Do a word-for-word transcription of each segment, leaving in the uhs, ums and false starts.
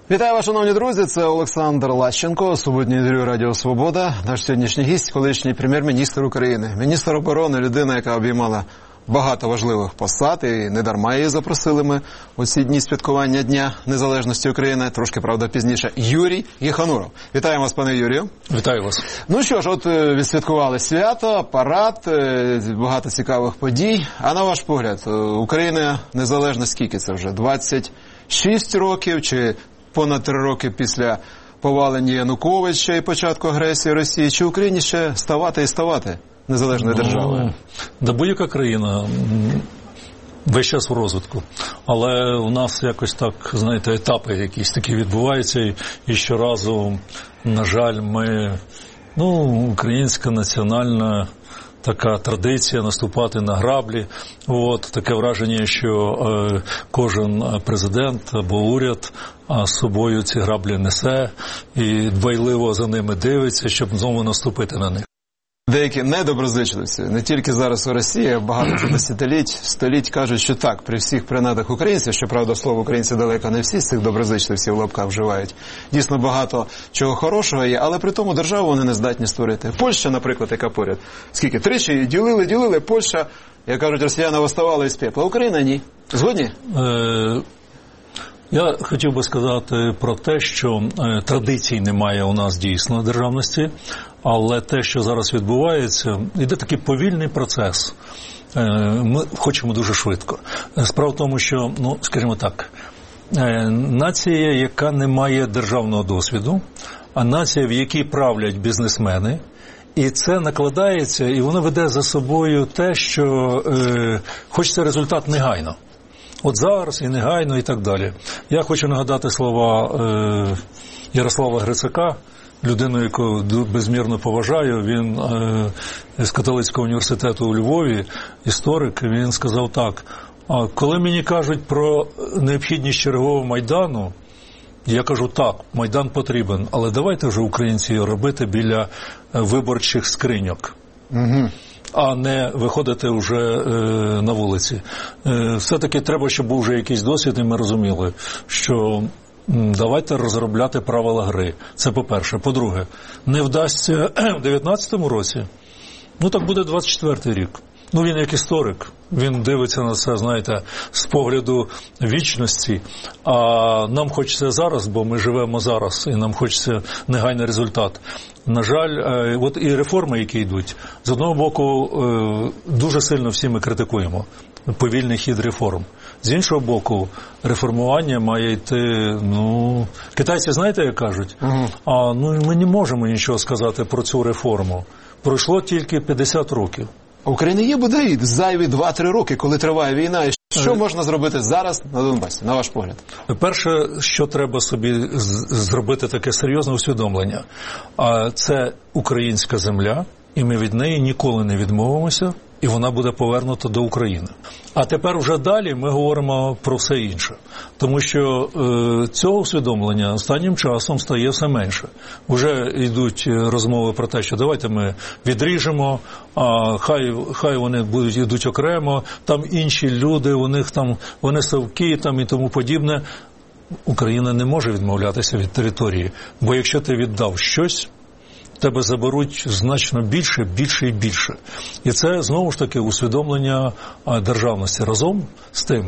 Вітаю вас, шановні друзі, це Олександр Лащенко, суботнє інтерв'ю Радіо Свобода. Наш сьогоднішній гість – колишній прем'єр-міністр України, міністр оборони, людина, яка обіймала багато важливих посад, і не дарма її запросили ми у ці дні святкування Дня Незалежності України, трошки, правда, пізніше, Юрій Єхануров. Вітаємо вас, пане Юрію. Вітаю вас. Ну що ж, от відсвяткували свято, парад, багато цікавих подій. А на ваш погляд, Україна незалежна скільки це вже? двадцять шість років чи понад три роки після повалення Януковича і початку агресії Росії? Чи Україні ще ставати і ставати незалежною ну, державою? Да, будь-яка країна весь час в розвитку. Але у нас якось так, знаєте, етапи якісь такі відбуваються. І, і щоразу, на жаль, ми, ну, українська національна така традиція наступати на граблі. От, таке враження, що е, кожен президент або уряд а з собою ці граблі несе і дбайливо за ними дивиться, щоб знову наступити на них. Деякі недоброзичливці, не тільки зараз у Росії, а багато десятиліть, століть кажуть, що так, при всіх принадах українців, щоправда, слово українці далеко не всі з цих доброзичливців в лапках вживають. Дійсно багато чого хорошого є, але при тому державу вони не здатні створити. Польща, наприклад, яка поряд. Скільки? Тричі її ділили, ділили, Польща, як кажуть, росіяни восставали із пепла. Україна ні. Згодні? Е... Я хотів би сказати про те, що е, традицій немає у нас дійсно державності, але те, що зараз відбувається, йде такий повільний процес. Е, ми хочемо дуже швидко. Справа в тому, що, ну, скажімо так, е, нація, яка не має державного досвіду, а нація, в якій правлять бізнесмени, і це накладається, і воно веде за собою те, що е, хочеться результат негайно. От зараз і негайно і так далі. Я хочу нагадати слова е, Ярослава Грицака, людину, яку безмірно поважаю. Він е, з католицького університету у Львові, історик, він сказав так: а коли мені кажуть про необхідність чергового Майдану, я кажу так, Майдан потрібен, але давайте вже українці його робити біля виборчих скриньок. Угу. А не виходити вже е, на вулиці. Е, все-таки треба, щоб був вже якийсь досвід, і ми розуміли, що м, давайте розробляти правила гри. Це по-перше. По-друге, не вдасться в дев'ятнадцятому році, ну так буде двадцять четвертий рік. Ну, він як історик, він дивиться на це, знаєте, з погляду вічності, а нам хочеться зараз, бо ми живемо зараз, і нам хочеться негайний результат. На жаль, от і реформи, які йдуть, з одного боку, дуже сильно всі ми критикуємо повільний хід реформ. З іншого боку, реформування має йти, ну, китайці, знаєте, як кажуть? Угу. А, ну, ми не можемо нічого сказати про цю реформу. Пройшло тільки п'ятдесят років. У України є бодай зайві два-три роки, коли триває війна. І що можна зробити зараз на Донбасі, на ваш погляд? Перше, що треба собі зробити таке серйозне усвідомлення, це українська земля, і ми від неї ніколи не відмовимося, і вона буде повернута до України. А тепер вже далі ми говоримо про все інше. Тому що е, цього усвідомлення останнім часом стає все менше. Вже йдуть розмови про те, що давайте ми відріжемо, а хай, хай вони будуть йдуть окремо, там інші люди, у них там, вони совки там і тому подібне. Україна не може відмовлятися від території, бо якщо ти віддав щось, тебе заберуть значно більше, більше і більше. І це, знову ж таки, усвідомлення державності. Разом з тим,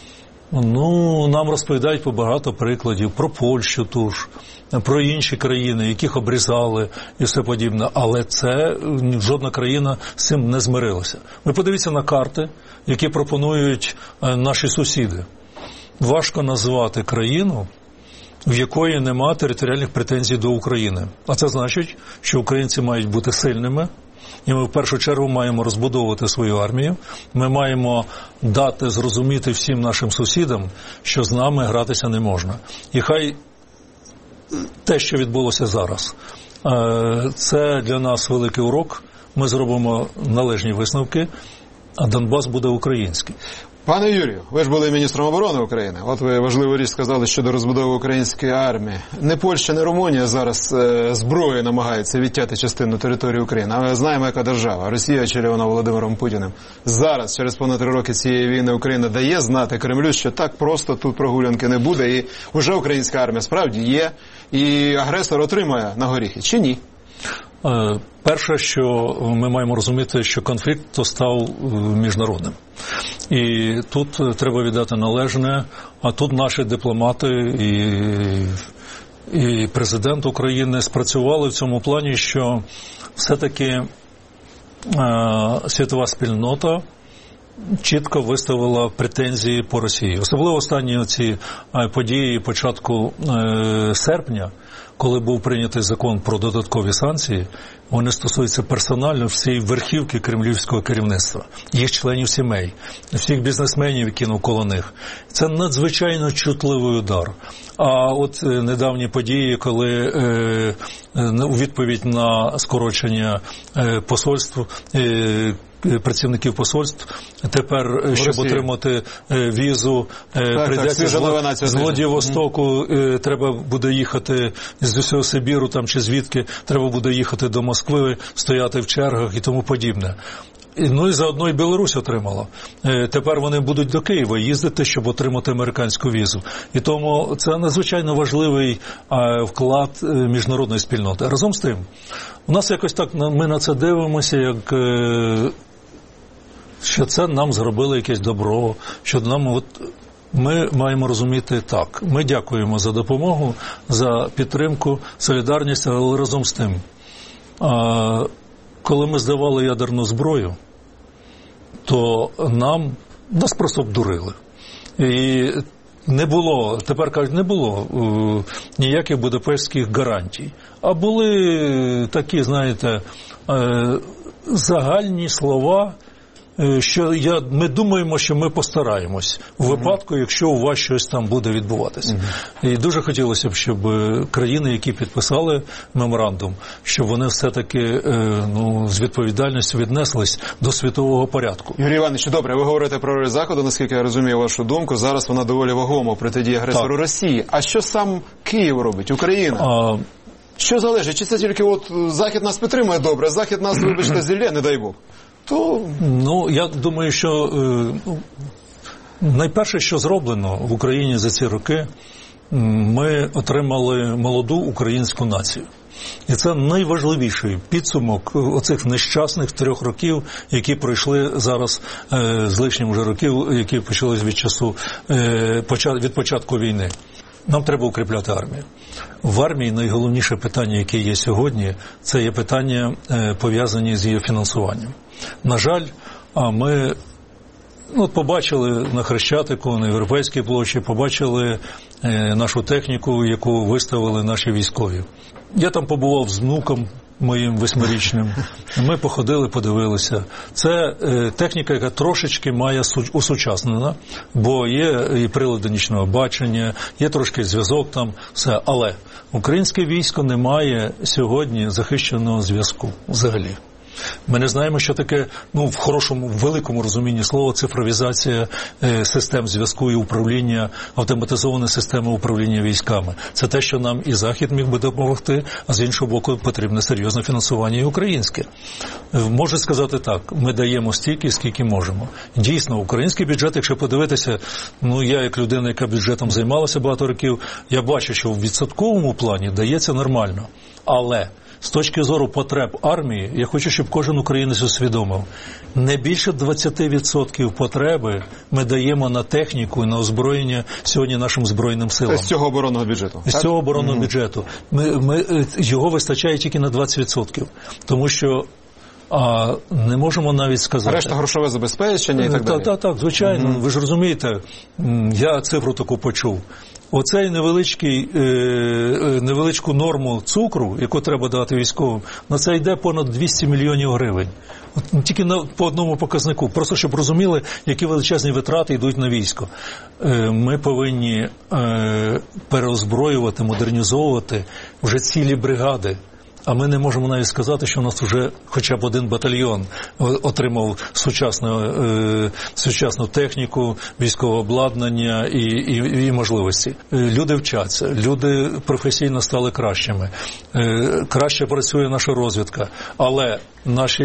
ну, нам розповідають по багато прикладів про Польщу ту ж, про інші країни, яких обрізали і все подібне. Але це, жодна країна з цим не змирилася. Ви подивіться на карти, які пропонують наші сусіди. Важко назвати країну, в якої нема територіальних претензій до України. А це значить, що українці мають бути сильними, і ми в першу чергу маємо розбудовувати свою армію. Ми маємо дати зрозуміти всім нашим сусідам, що з нами гратися не можна. І хай те, що відбулося зараз, це для нас великий урок. Ми зробимо належні висновки, а Донбас буде український. Пане Юрію, ви ж були міністром оборони України. От ви важливу річ сказали щодо розбудови української армії. Не Польща, не Румунія зараз е, зброєю намагаються відтяти частину території України. Але знаємо, яка держава. Росія, очолювана Володимиром Путіним. Зараз, через понад три роки цієї війни, Україна дає знати Кремлю, що так просто тут прогулянки не буде. І вже українська армія справді є. І агресор отримає на горіхи. Чи ні? Перше, що ми маємо розуміти, що конфлікт то став міжнародним. І тут треба віддати належне, а тут наші дипломати і, і президент України спрацювали в цьому плані, що все-таки е, світова спільнота чітко виставила претензії по Росії. Особливо останні ці події початку е, серпня, коли був прийнятий закон про додаткові санкції, вони стосуються персонально всієї верхівки кремлівського керівництва, їх членів сімей, всіх бізнесменів, які навколо них. Це надзвичайно чутливий удар. А от недавні події, коли е, у відповідь на скорочення е, посольств, е, працівників посольств, тепер, щоб Росії отримати візу, так, прийдеться так, з Владивостоку, mm-hmm. треба буде їхати з усього Сибіру там чи звідки, треба буде їхати до Москви, стояти в чергах і тому подібне. Ну і заодно і Білорусь отримала. Тепер вони будуть до Києва їздити, щоб отримати американську візу. І тому це надзвичайно важливий вклад міжнародної спільноти. Разом з тим, у нас якось так, ми на це дивимося, як що це нам зробили якесь добро, що нам от ми маємо розуміти так. Ми дякуємо за допомогу, за підтримку, солідарність, але разом з тим, а, коли ми здавали ядерну зброю, то нам, нас просто обдурили. І не було, тепер кажуть, не було е, ніяких будапештських гарантій. А були такі, знаєте, е, загальні слова, що я, ми думаємо, що ми постараємось у випадку, якщо у вас щось там буде відбуватися. Uh-huh. І дуже хотілося б, щоб країни, які підписали меморандум, щоб вони все-таки ну, з відповідальністю віднеслись до світового порядку. Юрій Іванович, добре, ви говорите про роль Заходу, наскільки я розумію вашу думку, зараз вона доволі вагома протидії агресору так. Росії. А що сам Київ робить, Україна? А... Що залежить? Чи це тільки от Захід нас підтримує добре, Захід нас, вибачте, зілля, не дай Бог? То... Ну, я думаю, що е, найперше, що зроблено в Україні за ці роки, ми отримали молоду українську націю. І це найважливіший підсумок оцих нещасних трьох років, які пройшли зараз е, з лишнім вже років, які почались від часу, е, від початку війни. Нам треба укріпляти армію. В армії найголовніше питання, яке є сьогодні, це є питання, пов'язані з її фінансуванням. На жаль, ми ну, побачили на Хрещатику, на Європейській площі, побачили нашу техніку, яку виставили наші військові. Я там побував з внуком моїм восьмирічним. Ми походили, подивилися. Це е, техніка, яка трошечки має усучаснена, бо є і прилади нічного бачення, є трошки зв'язок там, все. Але українське військо не має сьогодні захищеного зв'язку взагалі. Ми не знаємо, що таке, ну, в хорошому, в великому розумінні слова, цифровізація е, систем зв'язку і управління, автоматизована система управління військами. Це те, що нам і Захід міг би допомогти, а з іншого боку потрібне серйозне фінансування і українське. Е, можу сказати так, ми даємо стільки, скільки можемо. Дійсно, український бюджет, якщо подивитися, ну, я як людина, яка бюджетом займалася багато років, я бачу, що в відсотковому плані дається нормально. Але з точки зору потреб армії, я хочу, щоб кожен українець усвідомив, не більше двадцять відсотків потреби ми даємо на техніку і на озброєння сьогодні нашим Збройним силам. З цього оборонного бюджету? З цього оборонного mm-hmm. бюджету. Ми, ми, його вистачає тільки на двадцять відсотків. Тому що а не можемо навіть сказати. Решта грошове забезпечення і так далі. Так, так, так, звичайно. Mm-hmm. Ви ж розумієте, я цифру таку почув. Оцей невеличкий, е, невеличку норму цукру, яку треба дати військовим, на це йде понад двісті мільйонів гривень. От, тільки на, по одному показнику. Просто щоб розуміли, які величезні витрати йдуть на військо. Е, ми повинні е, переозброювати, модернізовувати вже цілі бригади. А ми не можемо навіть сказати, що у нас вже хоча б один батальйон отримав сучасну, е, сучасну техніку, військове обладнання і, і, і можливості. Люди вчаться, люди професійно стали кращими, е, краще працює наша розвідка, але наші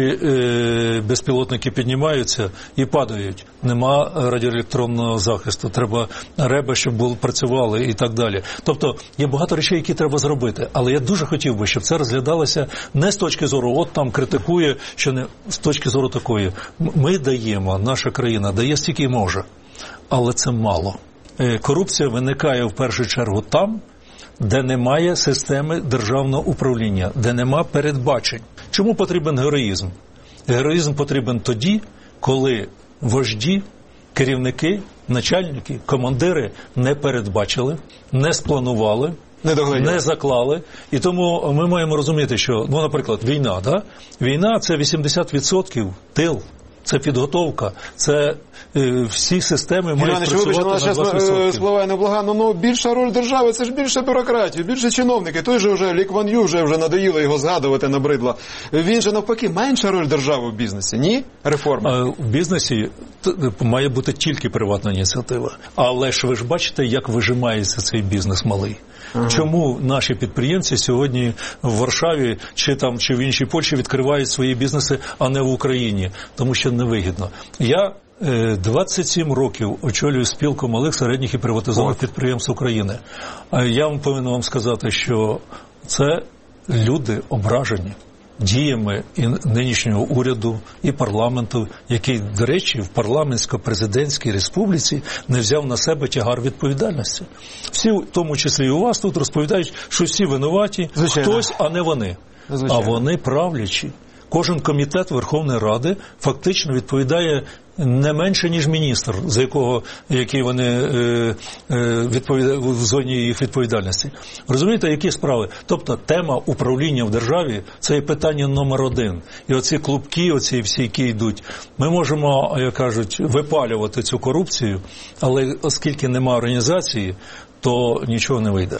е, безпілотники піднімаються і падають. Нема радіоелектронного захисту, треба реби, щоб були, працювали і так далі. Тобто є багато речей, які треба зробити, але я дуже хотів би, щоб це розглядалося не з точки зору, от там критикує, що не з точки зору такої. Ми даємо, наша країна дає стільки може, але це мало. Е, корупція виникає в першу чергу там, де немає системи державного управління, де нема передбачень. Чому потрібен героїзм? Героїзм потрібен тоді, коли вожді, керівники, начальники, командири не передбачили, не спланували, не, не заклали. І тому ми маємо розуміти, що, ну, наприклад, війна, да? Війна – це вісімдесят відсотків тил. Це підготовка, це е, всі системи мають Іване, працювати на двадцять відсотків. Зараз спливає неблагано, ну більша роль держави, це ж більше бюрократії, більше чиновники. Той же вже Лі Кван Ю вже, вже надоїло його згадувати, набридло. Він же навпаки, менша роль держави в бізнесі, ні? Реформи. А в бізнесі має бути тільки приватна ініціатива. Але ж ви ж бачите, як вижимається цей бізнес малий. Ага. Чому наші підприємці сьогодні в Варшаві чи там чи в іншій Польщі відкривають свої бізнеси, а не в Україні? Тому що невигідно. Я е, двадцять сім років очолюю спілку малих, середніх і приватизованих підприємств України. А я вам повинен вам сказати, що це люди ображені діями і нинішнього уряду, і парламенту, який, до речі, в парламентсько-президентській республіці не взяв на себе тягар відповідальності. Всі, в тому числі і у вас тут, розповідають, що всі винуваті, Звичайно. Хтось, а не вони. Звичайно. А вони правлячі. Кожен комітет Верховної Ради фактично відповідає не менше, ніж міністр, за якого, який вони е, е, відповідають в зоні їх відповідальності. Розумієте, які справи? Тобто тема управління в державі – це є питання номер один. І оці клубки, оці всі, які йдуть, ми можемо, як кажуть, випалювати цю корупцію, але оскільки немає організації, то нічого не вийде.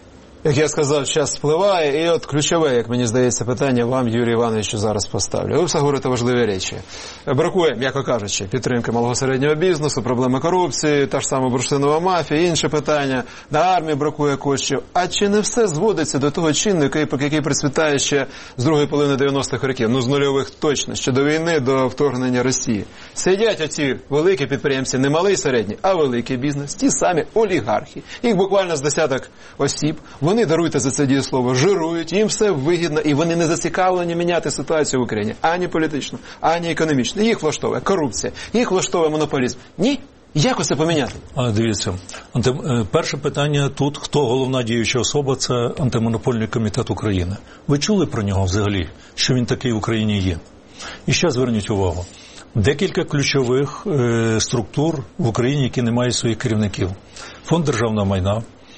Як я сказав, час спливає, і от ключове, як мені здається, питання вам, Юрій Івановичу, зараз поставлю. Ви все говорите важливі речі. Бракує, м'яко кажучи, підтримки малого середнього бізнесу, проблеми корупції, та ж сама бурштинова мафія, інші питання. На армії бракує коштів. А чи не все зводиться до того чинника, який процвітає ще з другої половини дев'яностих років? Ну, з нульових точно, ще до війни, до вторгнення Росії. Сидять оці великі підприємці, не малий середній, а великий бізнес, ті самі олігархи. Їх буквально з десяток осіб. Вони, даруйте за це дієслово, жирують, їм все вигідно, і вони не зацікавлені міняти ситуацію в Україні. Ані політично, ані економічно. Їх влаштовує корупція, їх влаштовує монополізм. Ні? Як усе поміняти? А, дивіться, анти... перше питання тут, хто головна діюча особа, це Антимонопольний комітет України. Ви чули про нього взагалі, що він такий в Україні є? І ще зверніть увагу. Декілька ключових е, структур в Україні, які не мають своїх керівників. Фонд державного майна,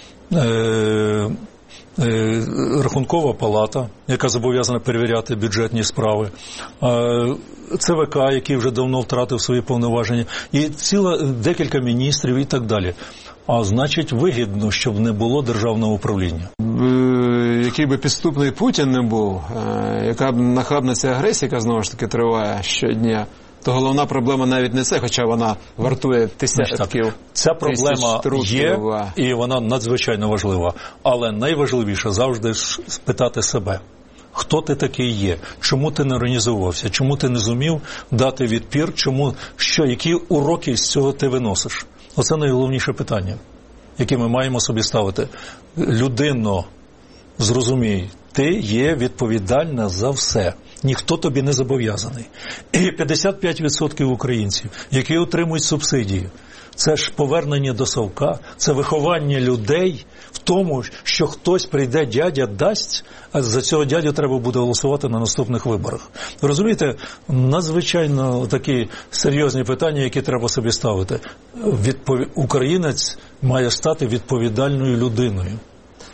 Е, е, Рахункова палата, яка зобов'язана перевіряти бюджетні справи, е, ЦВК, який вже давно втратив свої повноваження, і ціла декілька міністрів і так далі. А значить, вигідно, щоб не було державного управління. Який би підступний Путін не був, яка б нахабна ця агресія, яка знову ж таки триває щодня, то головна проблема навіть не це, хоча вона вартує тисячів. Ця проблема є, і вона надзвичайно важлива. Але найважливіше завжди спитати себе, хто ти такий є, чому ти не організувався, чому ти не зумів дати відпір, чому, що, які уроки з цього ти виносиш. Оце найголовніше питання, яке ми маємо собі ставити. Людино, зрозумій, ти є відповідальна за все. Ніхто тобі не зобов'язаний. І п'ятдесят п'ять відсотків українців, які отримують субсидії, це ж повернення до совка, це виховання людей в тому, що хтось прийде, дядя дасть, а за цього дядю треба буде голосувати на наступних виборах. Розумієте, надзвичайно такі серйозні питання, які треба собі ставити. Відпов... Українець має стати відповідальною людиною.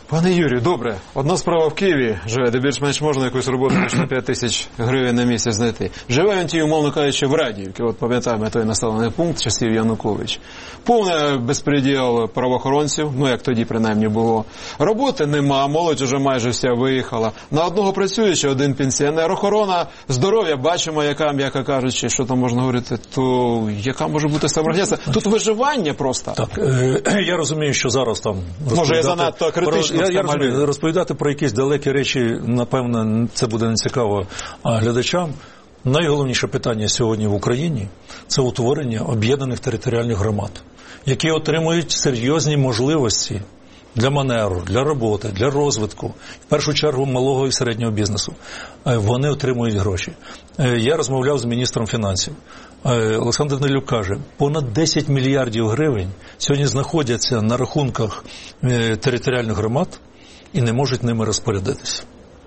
Пане Юрію, добре. Одна справа в Києві живе, де більш-менш можна якусь роботу на п'ять тисяч гривень на місяць знайти. Живе він ті, умовно кажучи, в Радіївці. От пам'ятаємо той населений пункт часів Янукович. Повне безпреділ правоохоронців, ну як тоді принаймні було. Роботи нема, молодь уже майже вся виїхала. На одного працюючи, один пенсіонер. Охорона здоров'я, бачимо, яка, м'яко кажучи, що там можна говорити, то яка може бути самоорганізація? Тут виживання просто. Так, е, я розумію, що зараз там... Може, я занадто критично про, я, я розумію, розповідати про якісь далекі речі, напевно, це буде нецікаво глядачам. Найголовніше питання сьогодні в Україні – це утворення об'єднаних територіальних громад, які отримують серйозні можливості для маневру, для роботи, для розвитку, в першу чергу малого і середнього бізнесу. Вони отримують гроші. Я розмовляв з міністром фінансів. Олександр Данилюк каже, понад десять мільярдів гривень сьогодні знаходяться на рахунках територіальних громад і не можуть ними розпорядитися.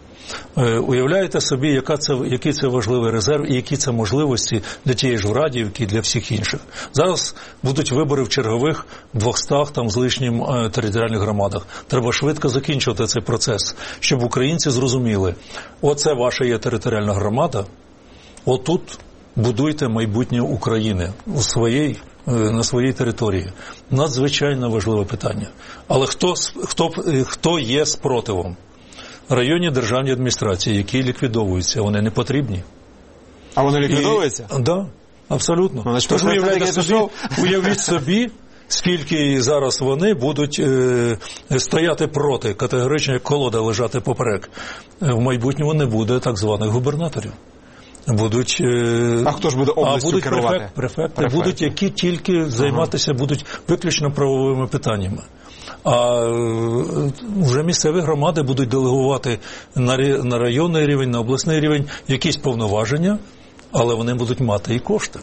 Уявляєте собі, яка це, який це важливий резерв і які це можливості для тієї ж Радіївки і для всіх інших. Зараз будуть вибори в чергових двохстах там з лишнім е, територіальних громадах. Треба швидко закінчувати цей процес, щоб українці зрозуміли, оце ваша є територіальна громада, отут будуйте майбутнє України у своїй, е, на своїй території. Надзвичайно важливе питання. Але хто, хто, хто є спротивом? Районні державні адміністрації, які ліквідовуються, вони не потрібні. А вони ліквідовуються? Так, да, абсолютно. Ну, Тож уявляйте собі, уявіть собі, скільки зараз вони будуть е, стояти проти, категорично як колода лежати поперек. В майбутньому не буде так званих губернаторів. Будуть, е, а хто ж буде областю а будуть керувати? Префект, префекти, префекти, будуть, які тільки займатися ага. будуть виключно правовими питаннями. А вже місцеві громади будуть делегувати на районний рівень, на обласний рівень якісь повноваження, але вони будуть мати і кошти.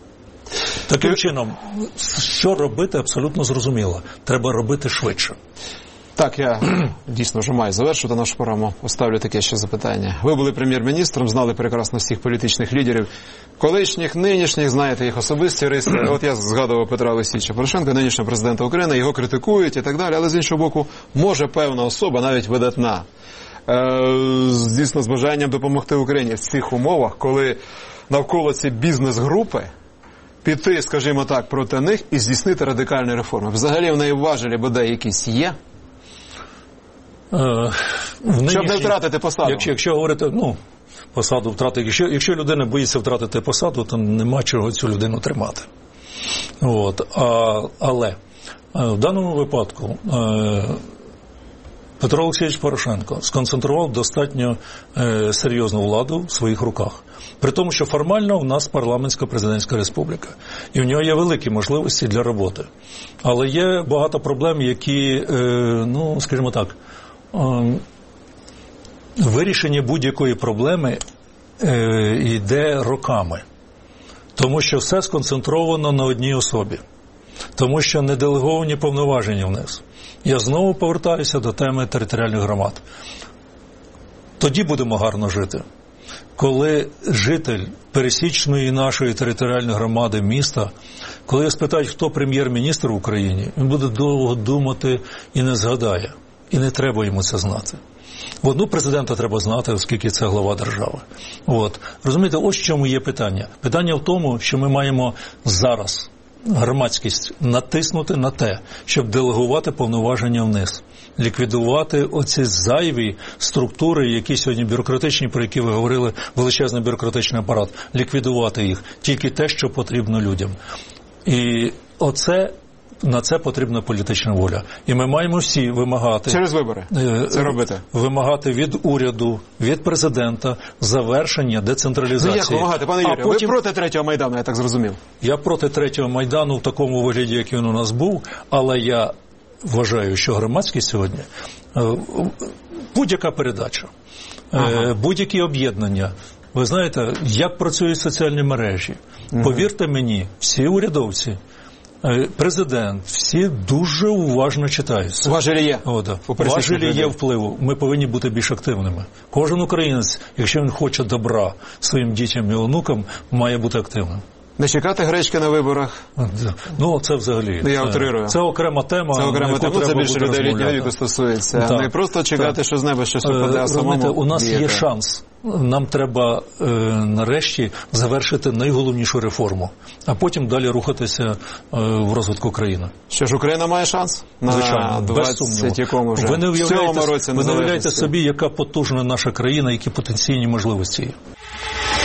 Таким чином, що робити, абсолютно зрозуміло. Треба робити швидше. Так, я дійсно вже маю завершити нашу програму. Оставлю таке ще запитання. Ви були прем'єр-міністром, знали прекрасно всіх політичних лідерів, колишніх, нинішніх, знаєте їх особисті риси. От я згадував Петра Олексійовича Порошенка, нинішнього президента України, його критикують і так далі, але з іншого боку, може певна особа, навіть видатна, е- дійсно з бажанням допомогти Україні в цих умовах, коли навколо ці бізнес-групи, піти, скажімо так, проти них і здійснити радикальні реформи. Взагалі в неї важелі бодай якісь є? Е, Щоб не втратити посаду. Якщо, якщо говорити, ну, посаду втратити, якщо, якщо людина боїться втратити посаду, то нема чого цю людину тримати. От. А, але в даному випадку е, Петро Олексійович Порошенко сконцентрував достатньо е, серйозну владу в своїх руках. При тому, що формально в нас парламентсько-президентська республіка. І в нього є великі можливості для роботи. Але є багато проблем, які, е, ну, скажімо так, е, вирішення будь-якої проблеми е, йде роками. Тому що все сконцентровано на одній особі. Тому що не делеговані повноваження вниз. Я знову повертаюся до теми територіальних громад. Тоді будемо гарно жити. Коли житель пересічної нашої територіальної громади міста, коли спитають, хто прем'єр-міністр в Україні, він буде довго думати і не згадає. І не треба йому це знати. Одну президента треба знати, оскільки це глава держави. От. Розумієте, ось в чому є питання. Питання в тому, що ми маємо зараз громадськість натиснути на те, щоб делегувати повноваження вниз. Ліквідувати оці зайві структури, які сьогодні бюрократичні, про які ви говорили, величезний бюрократичний апарат. Ліквідувати їх. Тільки те, що потрібно людям. І оце... На це потрібна політична воля. І ми маємо всі вимагати... Через вибори це робити. Вимагати від уряду, від президента завершення децентралізації. Ну як вимагати, пане Юрію? Потім... Ви проти третього Майдану, я так зрозумів. Я проти третього Майдану в такому вигляді, як він у нас був, але я вважаю, що громадськість сьогодні, будь-яка передача, ага. будь-які об'єднання, ви знаєте, як працюють соціальні мережі. Ага. Повірте мені, всі урядовці, президент, всі дуже уважно читаються. Важелі є. О, да. Важелі є впливу. Ми повинні бути більш активними. Кожен українець, якщо він хоче добра своїм дітям і онукам, має бути активним. Не чекати гречки на виборах? Ну, це взагалі. Ну, я утрирую. Це окрема тема. Це окрема тема, це більше людей літнього віку стосується. Так. Не просто чекати, так. що з неба щось випаде, а самому Розумієте, у нас діяти. є шанс. Нам треба е, нарешті завершити найголовнішу реформу, а потім далі рухатися е, в розвитку країни. Що ж, Україна має шанс? На Звичайно, без сумніву. Вже. Ви не уявляєте, році ви не уявляєте собі, яка потужна наша країна, які потенційні можливості є.